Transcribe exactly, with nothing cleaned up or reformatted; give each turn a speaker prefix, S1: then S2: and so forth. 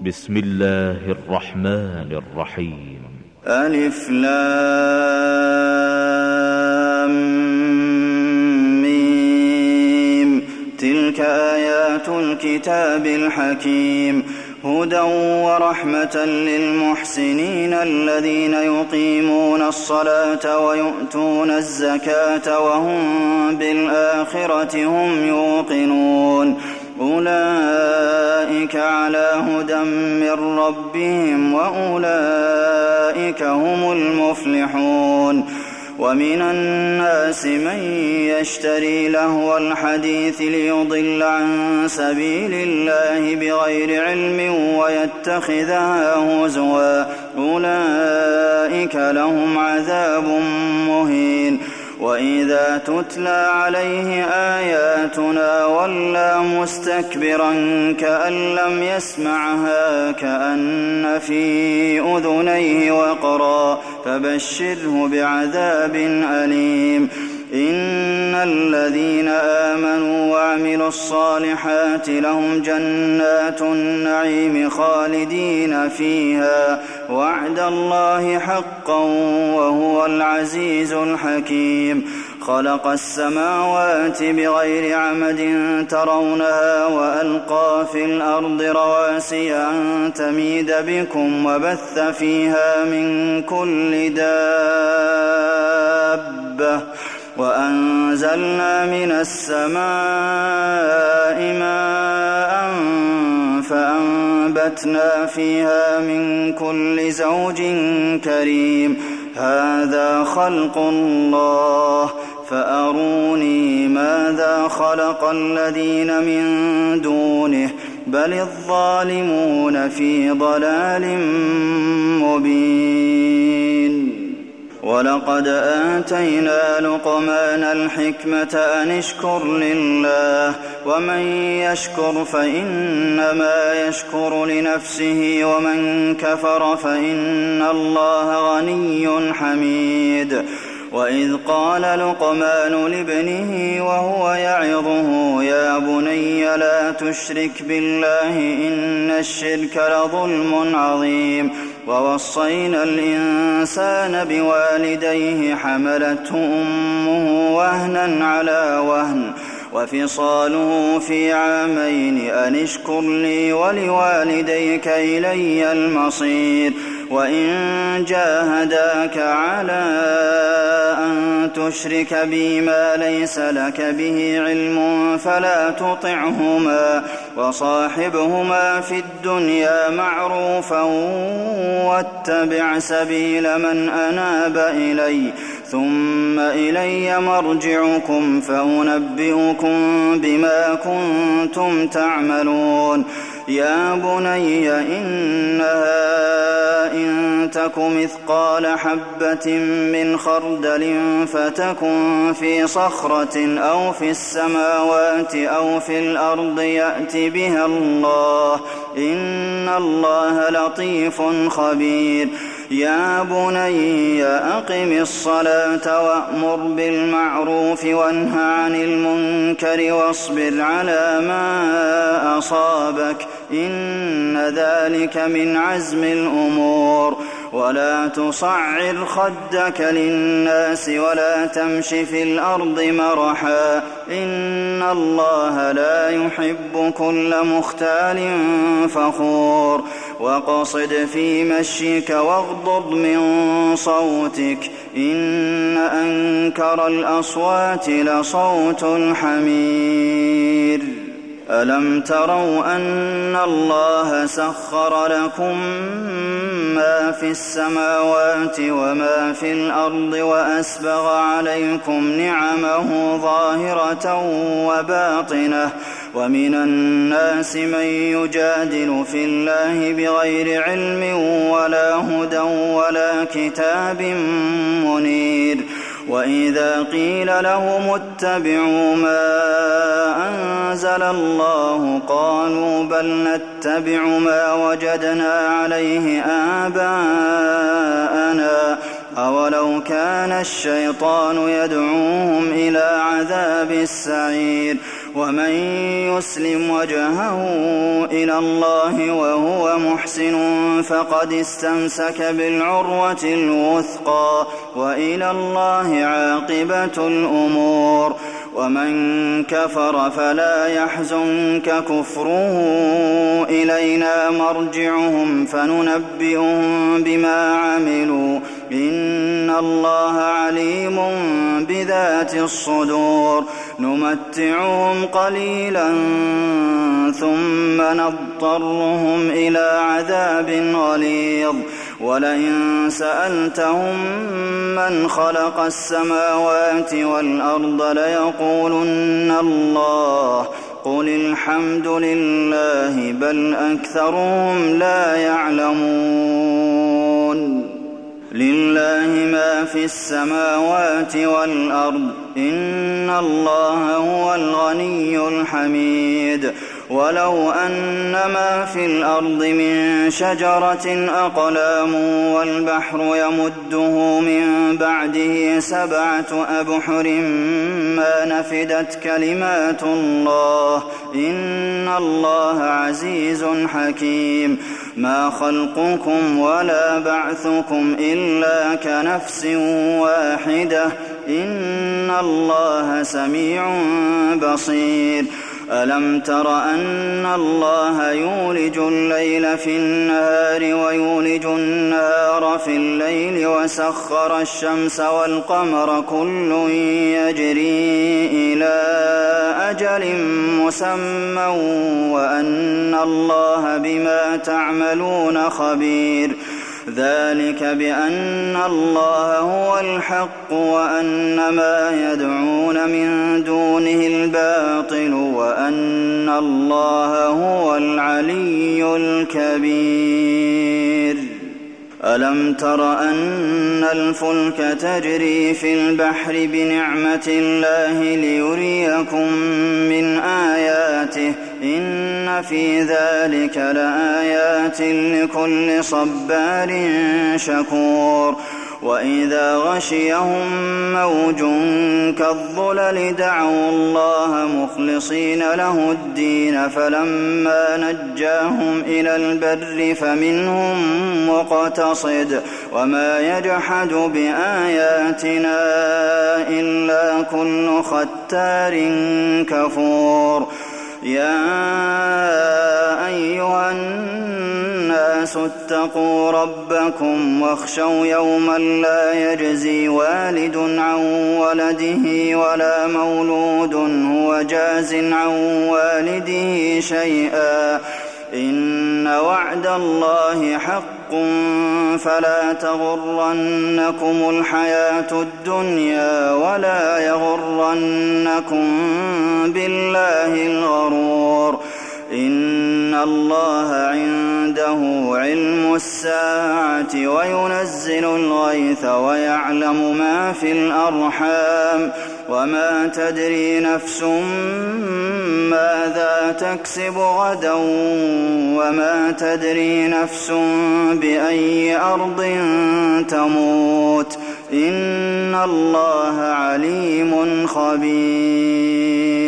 S1: بسم الله الرحمن الرحيم.
S2: ألف لام ميم. تلك آيات الكتاب الحكيم، هدى ورحمة للمحسنين الذين يقيمون الصلاة ويؤتون الزكاة وهم بالآخرة هم يوقنون. أولئك على هدى من ربهم وأولئك هم المفلحون. ومن الناس من يشتري لهو الحديث ليضل عن سبيل الله بغير علم ويتخذها هزوا، أولئك لهم عذاب مهين. وإذا تتلى عليه آياتنا ولى مستكبرا كأن لم يسمعها كأن في أذنيه وقرا، فبشره بعذاب أليم. إن الذين آمنوا وعملوا الصالحات لهم جنات النعيم خالدين فيها، وعد الله حقا وهو العزيز الحكيم. خلق السماوات بغير عمد ترونها وألقى في الأرض رواسي أن تميد بكم وبث فيها من كل دابة، وأنزلنا من السماء ماء فأنبتنا فيها من كل زوج كريم. هذا خلق الله فأروني ماذا خلق الذين من دونه، بل الظالمون في ضلال مبين. ولقد آتينا لقمان الحكمة أن اشكر لله، ومن يشكر فإنما يشكر لنفسه، ومن كفر فإن الله غني حميد. وإذ قال لقمان لابنه وهو يعظه يا بني لا تشرك بالله إن الشرك لظلم عظيم. ووصينا الإنسان بوالديه حملته أمه وهنا على وهن وفصاله في عامين أن اشكر لي ولوالديك إلي المصير. وإن جاهداك على أن تشرك بي ما ليس لك به علم فلا تطعهما، وصاحبهما في الدنيا معروفا واتبع سبيل من أناب إلي، ثم إلي مرجعكم فأنبئكم بما كنتم تعملون. يا بني إنها إن تك مثقال حبة من خردل فتكن في صخرة أو في السماوات أو في الأرض يأت بها الله، إن الله لطيف خبير. يا بني أقم الصلاة وأمر بالمعروف وانه عن المنكر واصبر على ما أصابك، إن ذلك من عزم الأمور. ولا تصعر خدك للناس ولا تمش في الأرض مرحا، إن الله لا يحب كل مختال فخور. وقصد في مشيك واغضض من صوتك، إن أنكر الأصوات لصوت الحمير. ألم تروا أن الله سخر لكم ما في السماوات وما في الأرض وأسبغ عليكم نعمه ظاهرة وباطنة، ومن الناس من يجادل في الله بغير علم ولا هدى ولا كتاب منير. وإذا قيل لهم اتبعوا ما أنزل الله قالوا بل نتبع ما وجدنا عليه آباءنا، أولو كان الشيطان يدعوهم إلى عذاب السعير. ومن يسلم وجهه إلى الله وهو محسن فقد استمسك بالعروة الوثقى وإلى الله عاقبة الأمور ومن كفر فلا يحزنك كفره إلينا مرجعهم فننبئهم بما عملوا إن الله عليم بذات الصدور نمتعهم قليلا ثم نضطرهم إلى عذاب غليظ ولئن سألتهم من خلق السماوات والأرض ليقولن الله قل الحمد لله بل أكثرهم لا يعلمون لله ما في السماوات والأرض إن الله هو الغني الحميد ولو أن ما في الأرض من شجرة أقلام والبحر يمده من بعده سبعة أبحر ما نفدت كلمات الله إن الله عزيز حكيم ما خلقكم ولا بعثكم إلا كنفس واحدة إن الله سميع بصير ألم تر أن الله يولج الليل في النهار ويولج النهار في الليل وسخر الشمس والقمر كل يجري إلى أجل مسمى وأن الله بما تعملون خبير ذلك بأن الله هو الحق وأن ما يدعون من دونه الباطل وأن الله هو العلي الكبير ألم تر أن الفلك تجري في البحر بنعمة الله ليريكم من آياته إن في ذلك لآيات لكل صبار شكور وإذا غشيهم موج كالظلل دعوا الله مخلصين له الدين فلما نجاهم إلى البر فمنهم مقتصد وما يجحد بآياتنا إلا كل ختار كفور يا أيها الناس اتقوا ربكم واخشوا يوما لا يجزي والد عن ولده ولا مولود هو جاز عن والده شيئا إن وعد الله حق فلا تغرنكم الحياة الدنيا ولا يغرنكم بالله الغرور إن الله عنده علم الساعة وينزل الغيث ويعلم ما في الأرحام وما تدري نفس ماذا تكسب غدا وما تدري نفس بأي أرض تموت إن الله عليم خبير